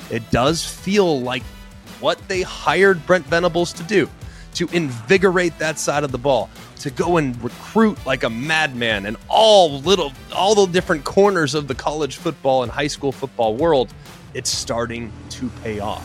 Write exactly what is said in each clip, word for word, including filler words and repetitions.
it does feel like what they hired Brent Venables to do, to invigorate that side of the ball, to go and recruit like a madman in all little, all the different corners of the college football and high school football world. It's starting to pay off.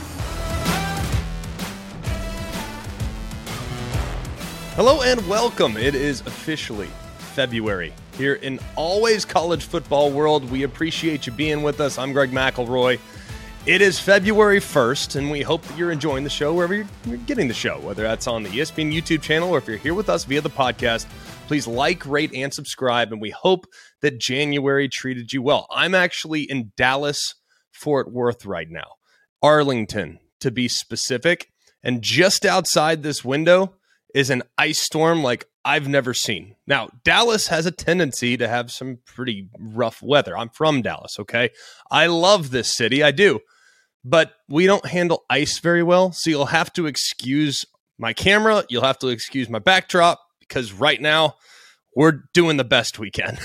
Hello and welcome. It is officially February here in Always College Football World. We appreciate you being with us. I'm Greg McElroy. It is February first, and we hope that you're enjoying the show wherever you're, you're getting the show, whether that's on the E S P N YouTube channel or if you're here with us via the podcast. Please like, rate, and subscribe, and we hope that January treated you well. I'm actually in Dallas, Fort Worth right now, Arlington to be specific, and just outside this window is an ice storm like I've never seen. Now, Dallas has a tendency to have some pretty rough weather. I'm from Dallas, okay? I love this city, I do. But we don't handle ice very well, so you'll have to excuse my camera. You'll have to excuse my backdrop, because right now we're doing the best we can.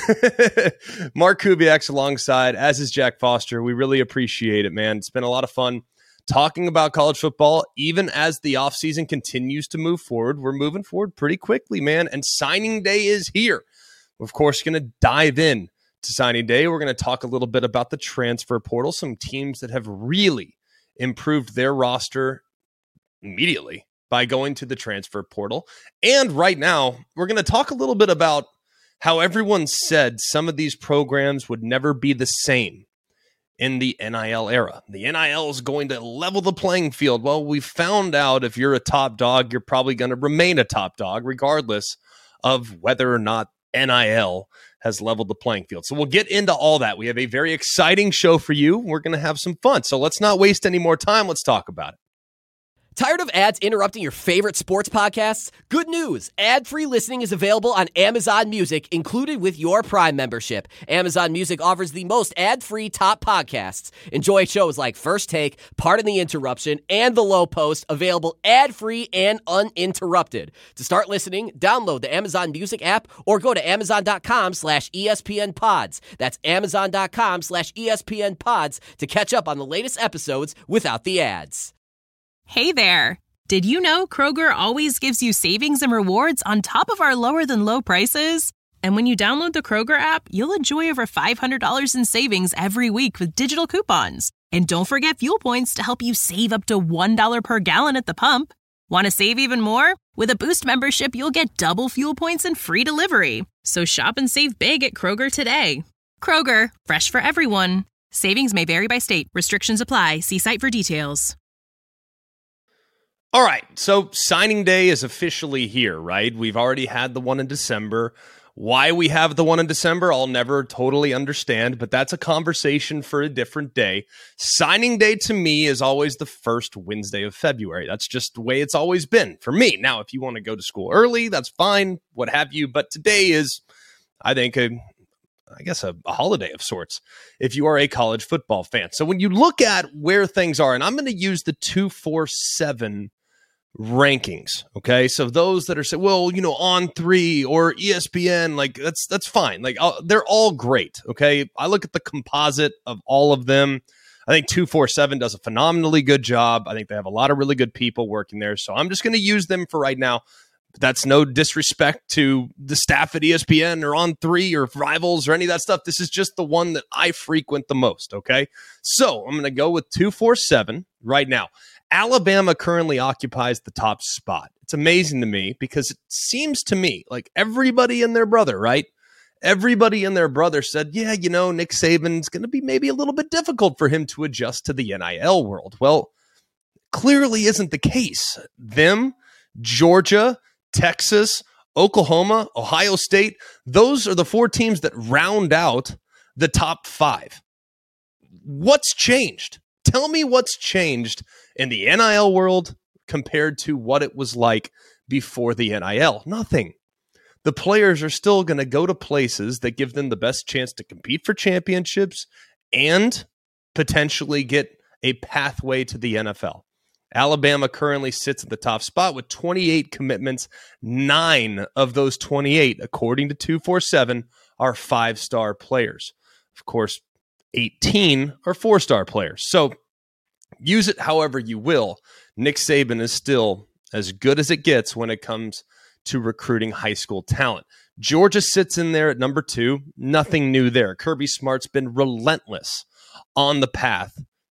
Mark Kubiak's alongside, as is Jack Foster. We really appreciate it, man. It's been a lot of fun talking about college football. Even as the offseason continues to move forward, we're moving forward pretty quickly, man. And signing day is here. We're, of course, going to dive in to signing day. We're going to talk a little bit about the transfer portal, some teams that have really improved their roster immediately by going to the transfer portal. And right now, we're going to talk a little bit about how everyone said some of these programs would never be the same in the N I L era. The N I L is going to level the playing field. Well, we found out if you're a top dog, you're probably going to remain a top dog, regardless of whether or not N I L has leveled the playing field. So we'll get into all that. We have a very exciting show for you. We're going to have some fun. So let's not waste any more time. Let's talk about it. Tired of ads interrupting your favorite sports podcasts? Good news! Ad-free listening is available on Amazon Music, included with your Prime membership. Amazon Music offers the most ad-free top podcasts. Enjoy shows like First Take, Pardon the Interruption, and The Low Post, available ad-free and uninterrupted. To start listening, download the Amazon Music app or go to amazon.com slash ESPN pods. That's amazon.com slash ESPN pods to catch up on the latest episodes without the ads. Hey there! Did you know Kroger always gives you savings and rewards on top of our lower-than-low prices? And when you download the Kroger app, you'll enjoy over five hundred dollars in savings every week with digital coupons. And don't forget fuel points to help you save up to one dollar per gallon at the pump. Want to save even more? With a Boost membership, you'll get double fuel points and free delivery. So shop and save big at Kroger today. Kroger, fresh for everyone. Savings may vary by state. Restrictions apply. See site for details. All right, so signing day is officially here, right? We've already had the one in December. Why we have the one in December, I'll never totally understand, but that's a conversation for a different day. Signing day to me is always the first Wednesday of February. That's just the way it's always been for me. Now, if you want to go to school early, that's fine, what have you, but today is, I think, a I guess a, a holiday of sorts if you are a college football fan. So when you look at where things are, and I'm going to use the two forty-seven rankings, okay? So those that are saying, well, you know, On three or E S P N, like that's that's fine. Like I'll, they're all great, okay? I look at the composite of all of them. I think two forty-seven does a phenomenally good job. I think they have a lot of really good people working there. So I'm just going to use them for right now. That's no disrespect to the staff at E S P N or On three or Rivals or any of that stuff. This is just the one that I frequent the most, okay? So I'm going to go with two forty-seven right now. Alabama currently occupies the top spot. It's amazing to me because it seems to me like everybody and their brother, right? Everybody and their brother said, yeah, you know, Nick Saban's going to be maybe a little bit difficult for him to adjust to the N I L world. Well, clearly isn't the case. Them, Georgia, Texas, Oklahoma, Ohio State, those are the four teams that round out the top five. What's changed? Tell me what's changed in the N I L world compared to what it was like before the N I L. Nothing. The players are still going to go to places that give them the best chance to compete for championships and potentially get a pathway to the N F L. Alabama currently sits at the top spot with twenty-eight commitments. Nine of those twenty-eight, according to two forty-seven, are five-star players. Of course, eighteen are four-star players. So use it however you will. Nick Saban is still as good as it gets when it comes to recruiting high school talent. Georgia sits in there at number two. Nothing new there. Kirby Smart's been relentless on the path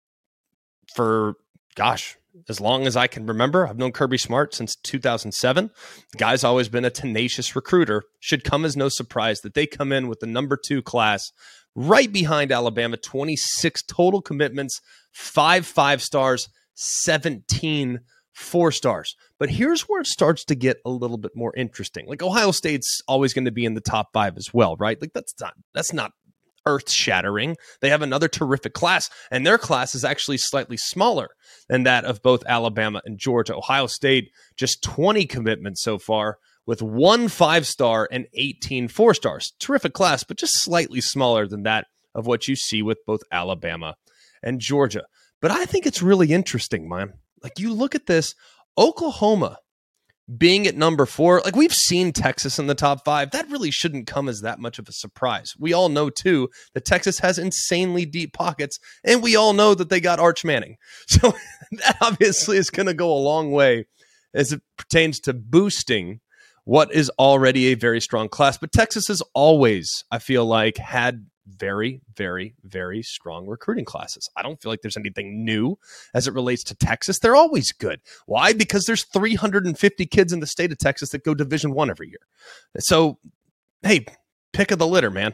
for, gosh, as long as I can remember. I've known Kirby Smart since two thousand seven. The guy's always been a tenacious recruiter. Should come as no surprise that they come in with the number two class right behind Alabama. twenty-six total commitments, five five stars, seventeen four stars. But here's where it starts to get a little bit more interesting. Like, Ohio State's always going to be in the top five as well, right? Like, that's not that's not earth-shattering. They have another terrific class, and their class is actually slightly smaller than that of both Alabama and Georgia. Ohio State, just twenty commitments so far, with one five-star and eighteen four-stars. Terrific class, but just slightly smaller than that of what you see with both Alabama and Georgia. But I think it's really interesting, man. Like, you look at this, Oklahoma being at number four, like, we've seen Texas in the top five. That really shouldn't come as that much of a surprise. We all know, too, that Texas has insanely deep pockets, and we all know that they got Arch Manning. So that obviously is going to go a long way as it pertains to boosting what is already a very strong class. But Texas has always, I feel like, had very, very, very strong recruiting classes. I don't feel like there's anything new as it relates to Texas. They're always good. Why? Because there's three hundred fifty kids in the state of Texas that go Division One every year. So, hey, pick of the litter, man.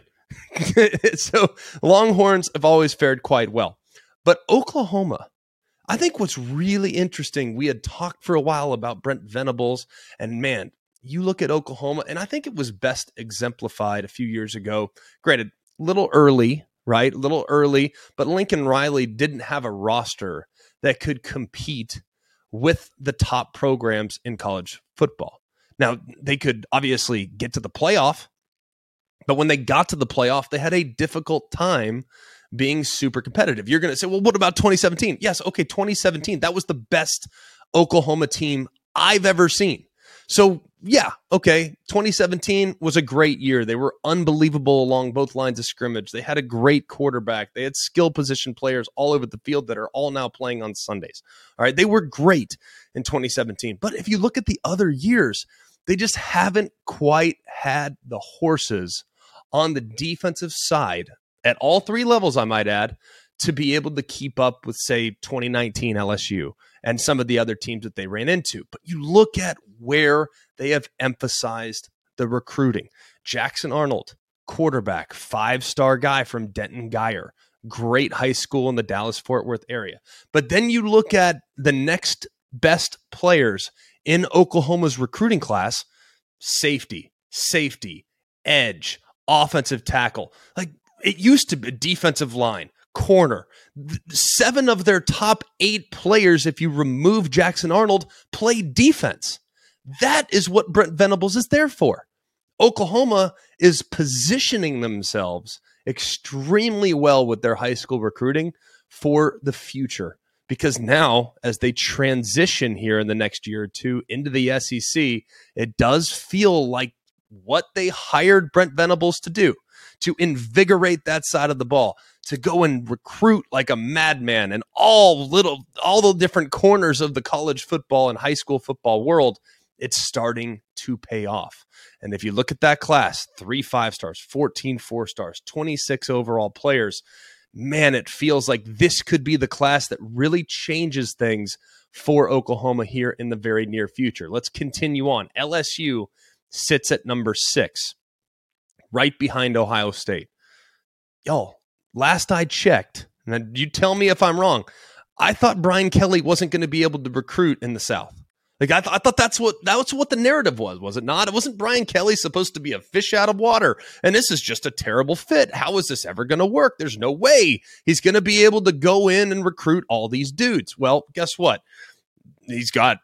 So Longhorns have always fared quite well. But Oklahoma, I think what's really interesting, we had talked for a while about Brent Venables, and man, you look at Oklahoma, and I think it was best exemplified a few years ago. Granted, little early, right? A little early, but Lincoln Riley didn't have a roster that could compete with the top programs in college football. Now, they could obviously get to the playoff, but when they got to the playoff, they had a difficult time being super competitive. You're going to say, well, what about twenty seventeen? Yes, okay, twenty seventeen. That was the best Oklahoma team I've ever seen. So, yeah, okay, twenty seventeen was a great year. They were unbelievable along both lines of scrimmage. They had a great quarterback. They had skill position players all over the field that are all now playing on Sundays. All right, they were great in twenty seventeen. But if you look at the other years, they just haven't quite had the horses on the defensive side at all three levels, I might add, to be able to keep up with, say, twenty nineteen L S U and some of the other teams that they ran into. But you look at where they have emphasized the recruiting. Jackson Arnold, quarterback, five-star guy from Denton Guyer, great high school in the Dallas-Fort Worth area. But then you look at the next best players in Oklahoma's recruiting class: safety, safety, edge, offensive tackle. Like, it used to be defensive line, corner. Seven of their top eight players, if you remove Jackson Arnold, play defense. That is what Brent Venables is there for. Oklahoma is positioning themselves extremely well with their high school recruiting for the future. Because now, as they transition here in the next year or two into the S E C, it does feel like what they hired Brent Venables to do, to invigorate that side of the ball, to go and recruit like a madman in all little, all the different corners of the college football and high school football world. It's starting to pay off. And if you look at that class, three five stars, fourteen four stars, twenty-six overall players, man, it feels like this could be the class that really changes things for Oklahoma here in the very near future. Let's continue on. L S U sits at number six, right behind Ohio State. Y'all, last I checked, and you tell me if I'm wrong, I thought Brian Kelly wasn't going to be able to recruit in the South. Like, I, th- I thought that's what that's what the narrative was, was it not? It wasn't Brian Kelly supposed to be a fish out of water, and this is just a terrible fit. How is this ever going to work? There's no way he's going to be able to go in and recruit all these dudes. Well, guess what? He's got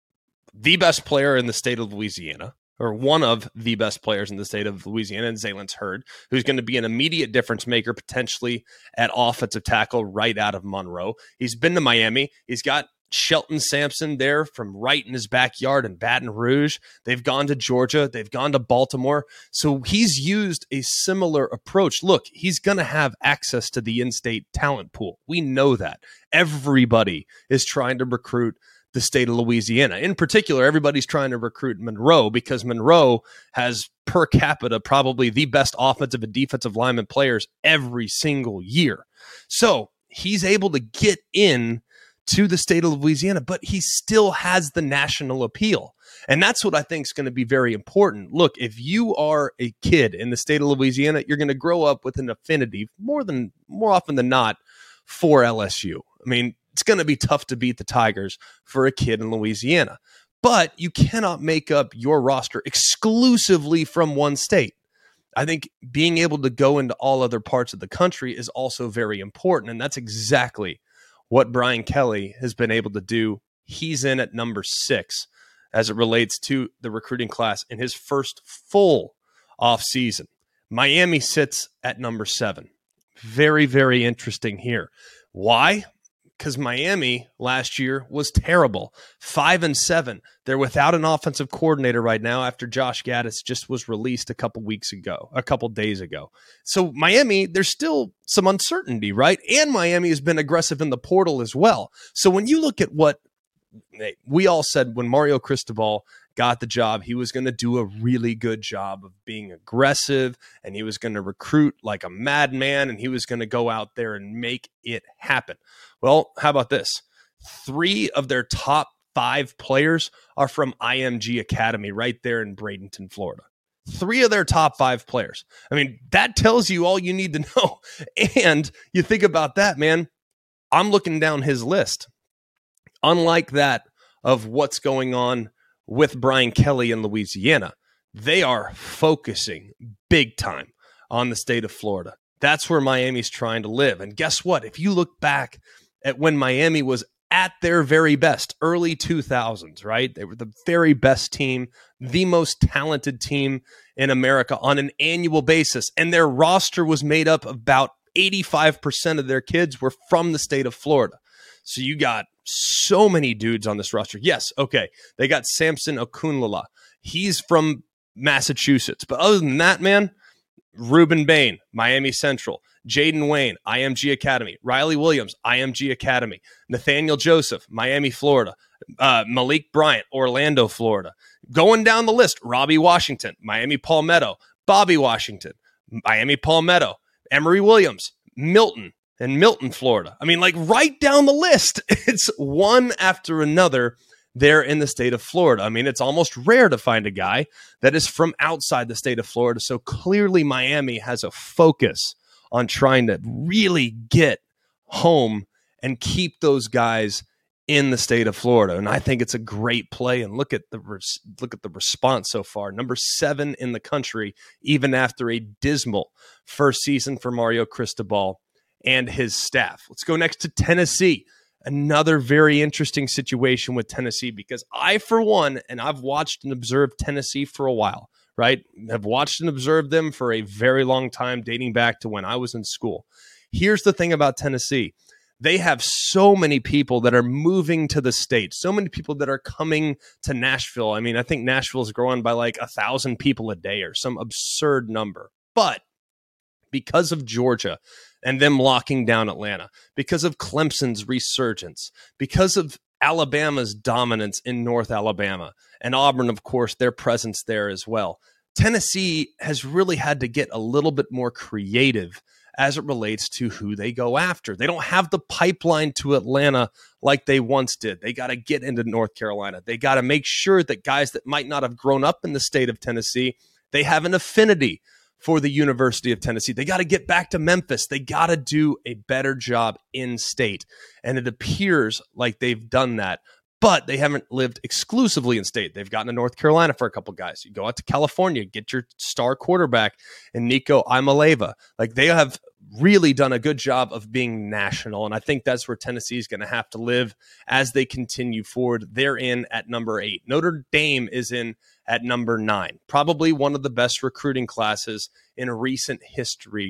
the best player in the state of Louisiana, or one of the best players in the state of Louisiana, and Zaylen's Hurd, who's going to be an immediate difference maker potentially at offensive tackle right out of Monroe. He's been to Miami. He's got Shelton Sampson there from right in his backyard in Baton Rouge. They've gone to Georgia. They've gone to Baltimore. So he's used a similar approach. Look, he's going to have access to the in-state talent pool. We know that. Everybody is trying to recruit the state of Louisiana. In particular, everybody's trying to recruit Monroe because Monroe has per capita probably the best offensive and defensive lineman players every single year. So he's able to get in to the state of Louisiana, but he still has the national appeal. And that's what I think is going to be very important. Look, if you are a kid in the state of Louisiana, you're going to grow up with an affinity more than more often than not for L S U. I mean, it's going to be tough to beat the Tigers for a kid in Louisiana, but you cannot make up your roster exclusively from one state. I think being able to go into all other parts of the country is also very important, and that's exactly what Brian Kelly has been able to do. He's in at number six as it relates to the recruiting class in his first full offseason. Miami sits at number seven. Very, very interesting here. Why? Because Miami last year was terrible. Five and seven. They're without an offensive coordinator right now after Josh Gaddis just was released a couple weeks ago, a couple days ago. So Miami, there's still some uncertainty, right? And Miami has been aggressive in the portal as well. So when you look at what we all said when Mario Cristobal got the job, he was going to do a really good job of being aggressive, and he was going to recruit like a madman, and he was going to go out there and make it happen. Well, how about this? Three of their top five players are from I M G Academy right there in Bradenton, Florida. Three of their top five players. I mean, that tells you all you need to know. And you think about that, man. I'm looking down his list. Unlike that of what's going on with Brian Kelly in Louisiana, they are focusing big time on the state of Florida. That's where Miami's trying to live. And guess what? If you look back at when Miami was at their very best, early two thousands, right? They were the very best team, the most talented team in America on an annual basis. And their roster was made up of about eighty-five percent of their kids were from the state of Florida. So you got so many dudes on this roster. Yes, okay, they got Samson Okunlala. He's from Massachusetts. But other than that, man, Ruben Bain, Miami Central. Jaden Wayne, I M G Academy. Riley Williams, I M G Academy. Nathaniel Joseph, Miami, Florida. Uh, Malik Bryant, Orlando, Florida. Going down the list, Robbie Washington, Miami Palmetto. Bobby Washington, Miami Palmetto. Emory Williams, Milton, and Milton, Florida. I mean, like right down the list. It's one after another there in the state of Florida. I mean, it's almost rare to find a guy that is from outside the state of Florida. So clearly Miami has a focus on trying to really get home and keep those guys in the state of Florida. And I think it's a great play. And look at the res- look at the response so far. Number seven in the country, even after a dismal first season for Mario Cristobal and his staff. Let's go next to Tennessee. Another very interesting situation with Tennessee, because I, for one, and I've watched and observed Tennessee for a while, right? Have watched and observed them for a very long time, dating back to when I was in school. Here's the thing about Tennessee. They have so many people that are moving to the state, so many people that are coming to Nashville. I mean, I think Nashville is growing by like a thousand people a day or some absurd number. But because of Georgia and them locking down Atlanta, because of Clemson's resurgence, because of Alabama's dominance in North Alabama, and Auburn, of course, their presence there as well, Tennessee has really had to get a little bit more creative as it relates to who they go after. They don't have the pipeline to Atlanta like they once did. They got to get into North Carolina. They got to make sure that guys that might not have grown up in the state of Tennessee, they have an affinity for the University of Tennessee. They got to get back to Memphis. They got to do a better job in state. And it appears like they've done that, but they haven't lived exclusively in state. They've gotten to North Carolina for a couple guys. You go out to California, get your star quarterback in Nico Imaleva. Like, they have really done a good job of being national. And I think that's where Tennessee is going to have to live as they continue forward. They're in at number eight. Notre Dame is in at number nine. Probably one of the best recruiting classes in recent history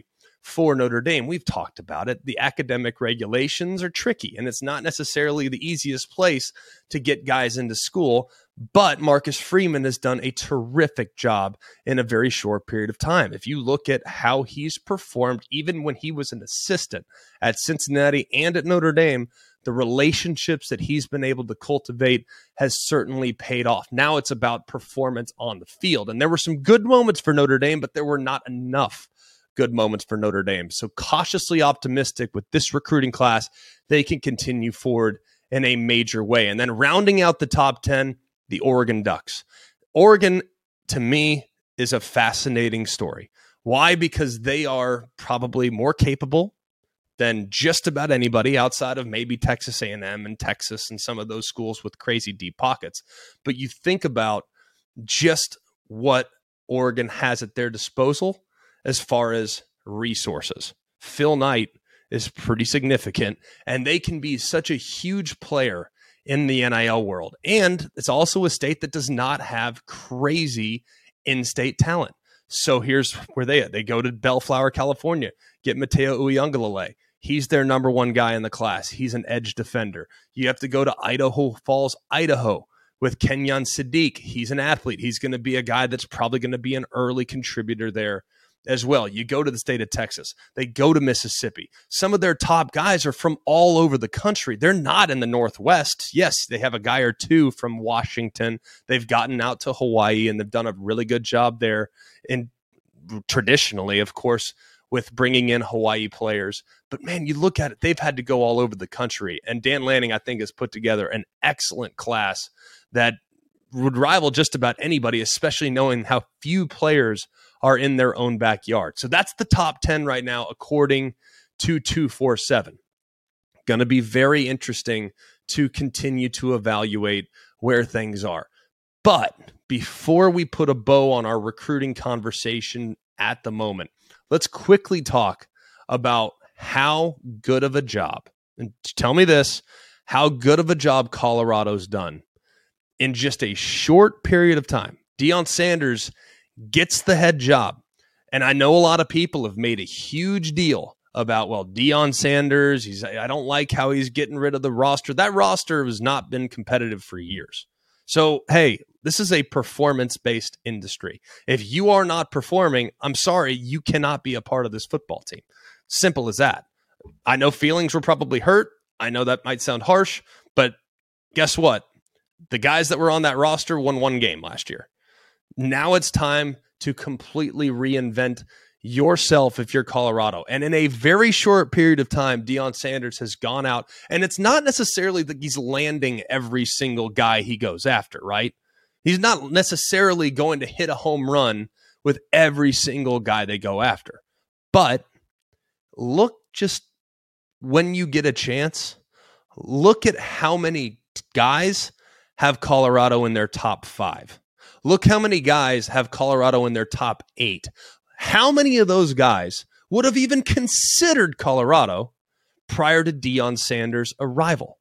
for Notre Dame. We've talked about it. The academic regulations are tricky, and it's not necessarily the easiest place to get guys into school. But Marcus Freeman has done a terrific job in a very short period of time. If you look at how he's performed, even when he was an assistant at Cincinnati and at Notre Dame, the relationships that he's been able to cultivate has certainly paid off. Now it's about performance on the field. And there were some good moments for Notre Dame, but there were not enough good moments for Notre Dame. So cautiously optimistic with this recruiting class, they can continue forward in a major way. And then rounding out the top ten, the Oregon Ducks. Oregon, to me, is a fascinating story. Why? Because they are probably more capable than just about anybody outside of maybe Texas A and M and Texas and some of those schools with crazy deep pockets. But you think about just what Oregon has at their disposal as far as resources. Phil Knight is pretty significant, and they can be such a huge player in the N I L world. And it's also a state that does not have crazy in-state talent. So here's where they they go to Bellflower, California, get Mateo Uiagalelei. He's their number one guy in the class. He's an edge defender. You have to go to Idaho Falls, Idaho, with Kenyon Sadiq. He's an athlete. He's going to be a guy that's probably going to be an early contributor there as well. You go to the state of Texas. They go to Mississippi. Some of their top guys are from all over the country. They're not in the Northwest. Yes, they have a guy or two from Washington. They've gotten out to Hawaii, and they've done a really good job there. And traditionally, of course, with bringing in Hawaii players. But, man, you look at it, they've had to go all over the country. And Dan Lanning, I think, has put together an excellent class that would rival just about anybody, especially knowing how few players are in their own backyard. So that's the top ten right now, according to two forty-seven. Going to be very interesting to continue to evaluate where things are. But before we put a bow on our recruiting conversation at the moment, let's quickly talk about how good of a job, and tell me this, how good of a job Colorado's done in just a short period of time. Deion Sanders gets the head job. And I know a lot of people have made a huge deal about, well, Deion Sanders, he's, I don't like how he's getting rid of the roster. That roster has not been competitive for years. So, hey, this is a performance-based industry. If you are not performing, I'm sorry, you cannot be a part of this football team. Simple as that. I know feelings were probably hurt. I know that might sound harsh, but guess what? The guys that were on that roster won one game last year. Now it's time to completely reinvent yourself if you're Colorado. And in a very short period of time, Deion Sanders has gone out, and it's not necessarily that he's landing every single guy he goes after, right? He's not necessarily going to hit a home run with every single guy they go after. But look, just when you get a chance, look at how many guys have Colorado in their top five. Look how many guys have Colorado in their top eight. How many of those guys would have even considered Colorado prior to Deion Sanders' arrival?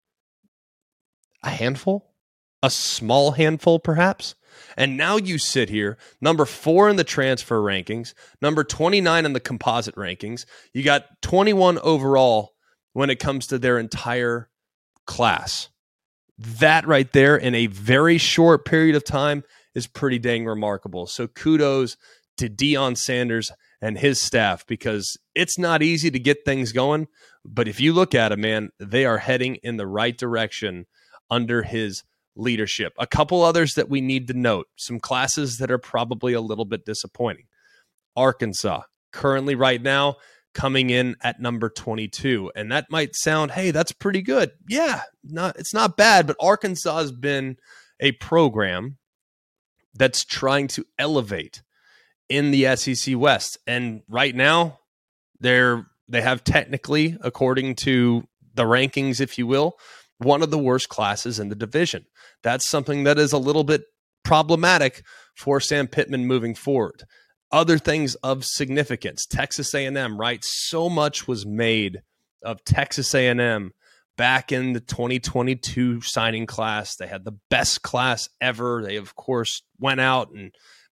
A handful? A small handful, perhaps? And now you sit here, number four in the transfer rankings, number twenty-nine in the composite rankings. You got twenty-one overall when it comes to their entire class. That right there in a very short period of time is pretty dang remarkable. So kudos to Deion Sanders and his staff, because it's not easy to get things going. But if you look at it, man, they are heading in the right direction under his leadership. A couple others that we need to note, some classes that are probably a little bit disappointing. Arkansas, currently right now, coming in at number twenty-two. And that might sound, hey, that's pretty good. Yeah, not it's not bad, but Arkansas has been a program that's trying to elevate in the S E C West. And right now, they're they have technically, according to the rankings, if you will, one of the worst classes in the division. That's something that is a little bit problematic for Sam Pittman moving forward. Other things of significance, Texas A and M, right? So much was made of Texas A and M back in the twenty twenty-two signing class. They had the best class ever. They, of course, went out and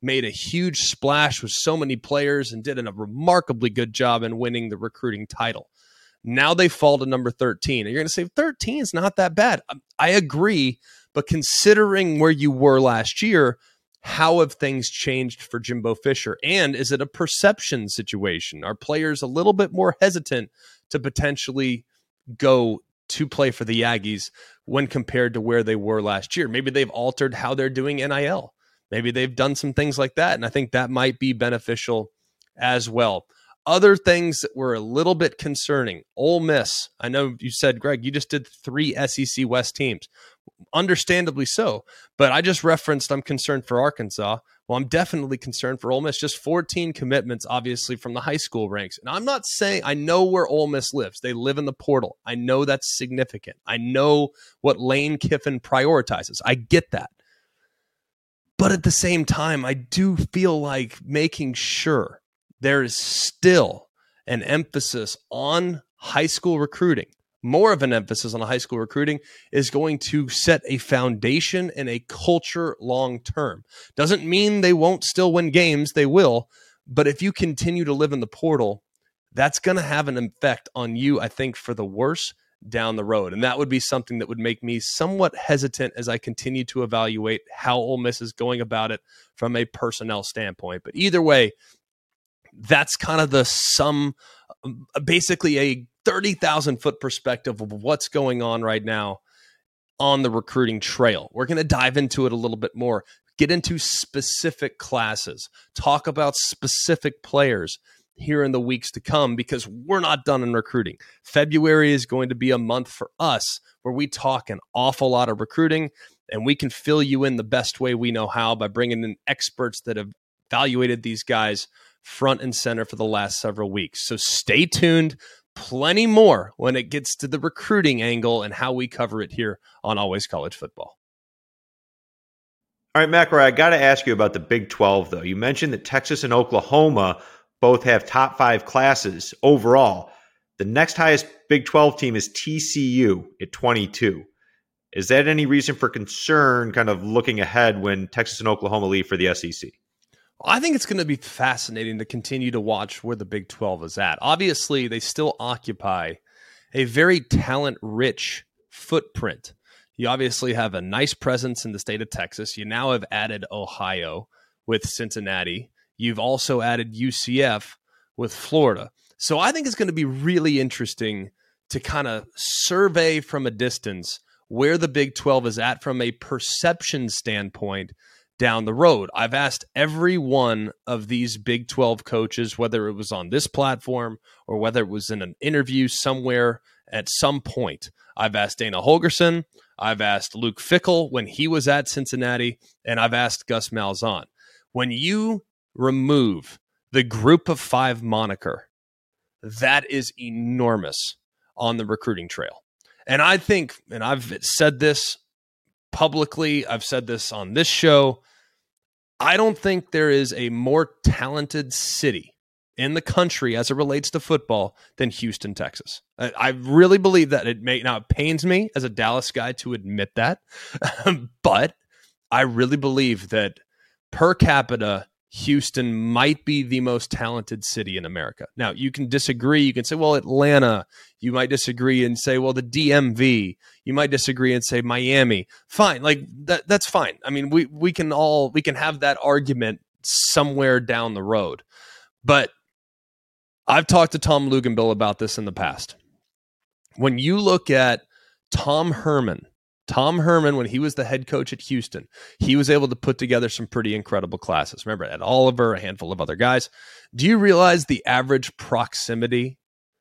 made a huge splash with so many players and did a remarkably good job in winning the recruiting title. Now they fall to number thirteen. And you're going to say thirteen is not that bad. I agree, but considering where you were last year, how have things changed for Jimbo Fisher? And is it a perception situation? Are players a little bit more hesitant to potentially go to play for the Aggies when compared to where they were last year? Maybe they've altered how they're doing N I L. Maybe they've done some things like that, and I think that might be beneficial as well. Other things that were a little bit concerning. Ole Miss. I know you said, Greg, you just did three S E C West teams. Understandably so, but I just referenced I'm concerned for Arkansas. Well, I'm definitely concerned for Ole Miss. Just fourteen commitments, obviously, from the high school ranks. And I'm not saying I know where Ole Miss lives. They live in the portal. I know that's significant. I know what Lane Kiffin prioritizes. I get that. But at the same time, I do feel like making sure there is still an emphasis on high school recruiting, more of an emphasis on high school recruiting, is going to set a foundation and a culture long term. Doesn't mean they won't still win games. They will. But if you continue to live in the portal, that's going to have an effect on you, I think, for the worse down the road. And that would be something that would make me somewhat hesitant as I continue to evaluate how Ole Miss is going about it from a personnel standpoint. But either way, that's kind of the sum, basically a thirty thousand foot perspective of what's going on right now on the recruiting trail. We're going to dive into it a little bit more, get into specific classes, talk about specific players here in the weeks to come, because we're not done in recruiting. February is going to be a month for us where we talk an awful lot of recruiting, and we can fill you in the best way we know how by bringing in experts that have evaluated these guys front and center for the last several weeks. So stay tuned. Plenty more when it gets to the recruiting angle and how we cover it here on Always College Football. All right, McElroy, I got to ask you about the Big twelve, though. You mentioned that Texas and Oklahoma both have top five classes overall. The next highest Big twelve team is T C U at twenty-two. Is that any reason for concern kind of looking ahead when Texas and Oklahoma leave for the S E C? I think it's going to be fascinating to continue to watch where the Big twelve is at. Obviously, they still occupy a very talent-rich footprint. You obviously have a nice presence in the state of Texas. You now have added Ohio with Cincinnati. You've also added U C F with Florida. So I think it's going to be really interesting to kind of survey from a distance where the Big twelve is at from a perception standpoint down the road. I've asked every one of these Big twelve coaches, whether it was on this platform or whether it was in an interview somewhere at some point. I've asked Dana Holgorsen, I've asked Luke Fickell when he was at Cincinnati, and I've asked Gus Malzahn. When you remove the group of five moniker, that is enormous on the recruiting trail. And I think, and I've said this publicly, I've said this on this show, I don't think there is a more talented city in the country as it relates to football than Houston, Texas. I, I really believe that. It may now it pains me as a Dallas guy to admit that, but I really believe that per capita, Houston might be the most talented city in America. Now, you can disagree. You can say, well, Atlanta. You might disagree and say, well, the D M V. You might disagree and say Miami. Fine. Like that, that's fine. I mean, we, we can all, we can have that argument somewhere down the road. But I've talked to Tom Luginbill about this in the past. When you look at Tom Herman, Tom Herman, when he was the head coach at Houston, he was able to put together some pretty incredible classes. Remember, Ed Oliver, a handful of other guys. Do you realize the average proximity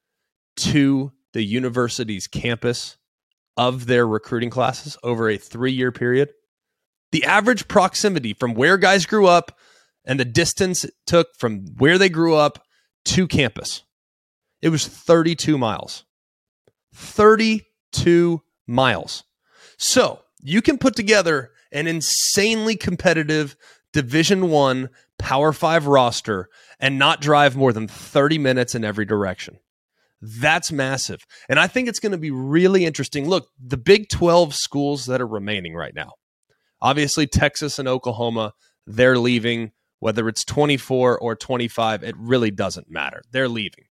to the university's campus of their recruiting classes over a three-year period? The average proximity from where guys grew up and the distance it took from where they grew up to campus, it was thirty-two miles. thirty-two miles. So you can put together an insanely competitive Division One Power Five roster and not drive more than thirty minutes in every direction. That's massive. And I think it's going to be really interesting. Look, the Big twelve schools that are remaining right now, obviously Texas and Oklahoma, they're leaving Whether it's twenty-four or twenty-five, it really doesn't matter. They're leaving.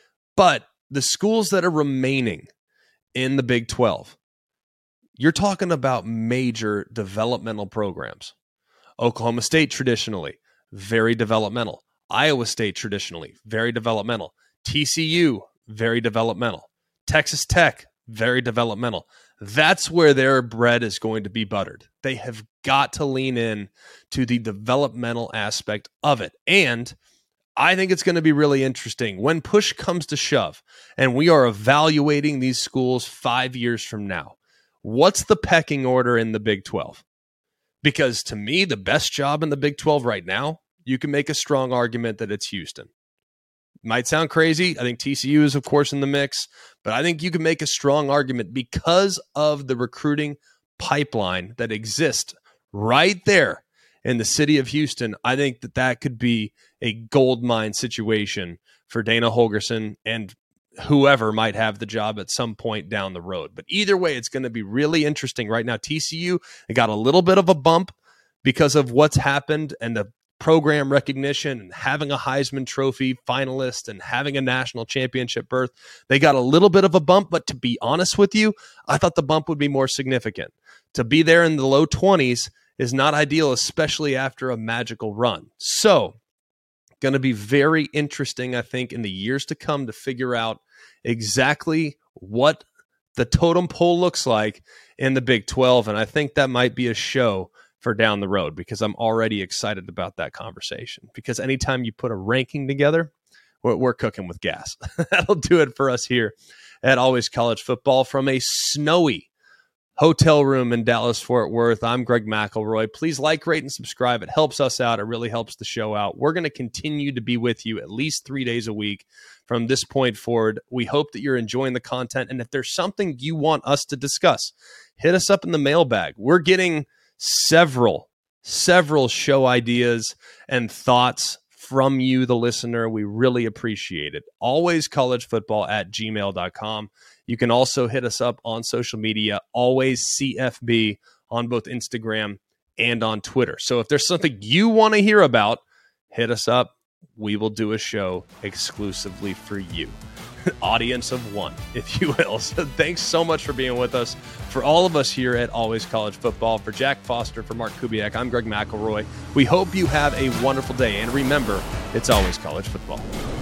But the schools that are remaining in the Big twelve, you're talking about major developmental programs. Oklahoma State, traditionally, very developmental. Iowa State, traditionally, very developmental. T C U, very developmental. Texas Tech, very developmental. That's where their bread is going to be buttered. They have got to lean in to the developmental aspect of it. And I think it's going to be really interesting when push comes to shove and we are evaluating these schools five years from now. What's the pecking order in the Big twelve? Because to me, the best job in the Big twelve right now, you can make a strong argument that it's Houston. Might sound crazy. I think T C U is, of course, in the mix, but I think you can make a strong argument because of the recruiting pipeline that exists right there in the city of Houston. I think that that could be a gold mine situation for Dana Holgorsen and whoever might have the job at some point down the road. But either way, it's going to be really interesting. Right now, T C U, they got a little bit of a bump because of what's happened and the program recognition and having a Heisman Trophy finalist and having a national championship berth. They got a little bit of a bump, but to be honest with you, I thought the bump would be more significant. To be there in the low twenties is not ideal, especially after a magical run. So, going to be very interesting, I think, in the years to come to figure out exactly what the totem pole looks like in the Big twelve. And I think that might be a show for down the road because I'm already excited about that conversation. Because anytime you put a ranking together, we're, we're cooking with gas. That'll do it for us here at Always College Football from a snowy hotel room in Dallas-Fort Worth. I'm Greg McElroy. Please like, rate, and subscribe. It helps us out. It really helps the show out. We're going to continue to be with you at least three days a week from this point forward. We hope that you're enjoying the content. And if there's something you want us to discuss, hit us up in the mailbag. We're getting several, several show ideas and thoughts from you, the listener. We really appreciate it. Always college football at gmail dot com. You can also hit us up on social media, always C F B on both Instagram and on Twitter. So if there's something you want to hear about, hit us up. We will do a show exclusively for you. Audience of one, if you will. So thanks so much for being with us. For all of us here at Always College Football, for Jack Foster, for Mark Kubiak, I'm Greg McElroy. We hope you have a wonderful day. And remember, it's always college football.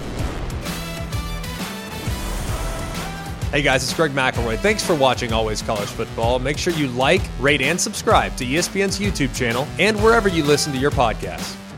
Hey guys, it's Greg McElroy. Thanks for watching Always College Football. Make sure you like, rate, and subscribe to E S P N's YouTube channel and wherever you listen to your podcasts.